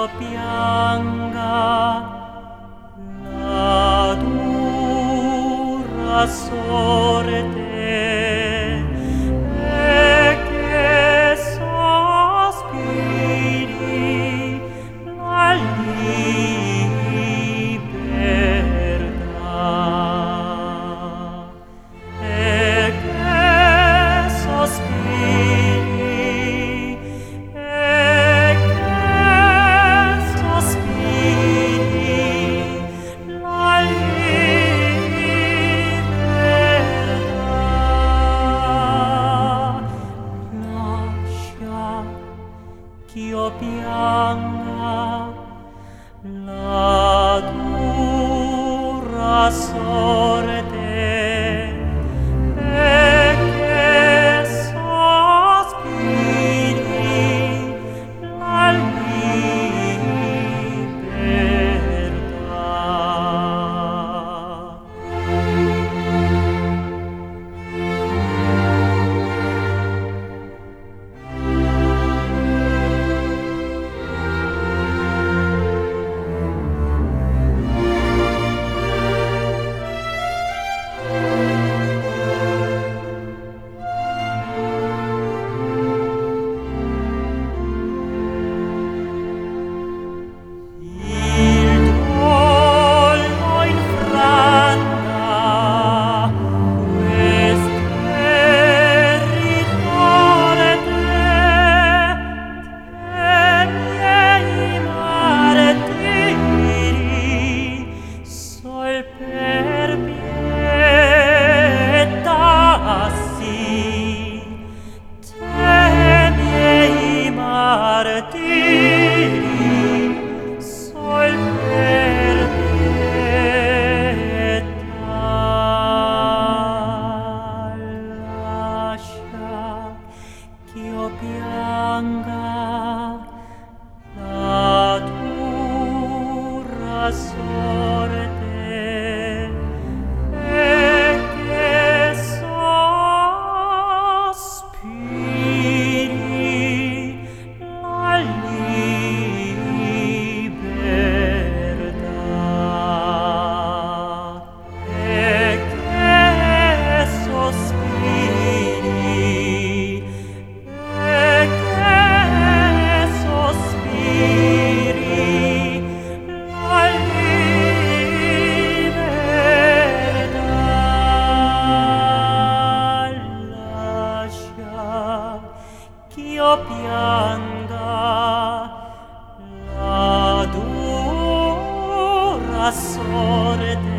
pianga la dura sorte e che sospiri la libertà e che sospiri la libertà. Lascia ch'io pianga la dura sorte e che sospiri la libertà. Il dollo infranga queste miei martiri sol per pietarsi miei martiri sol per pietà. Lascia ch'io pianga la dura sorte e che sospiri la libertà e che sospiri la libertà. Lascia ch'io pianga la dura sorte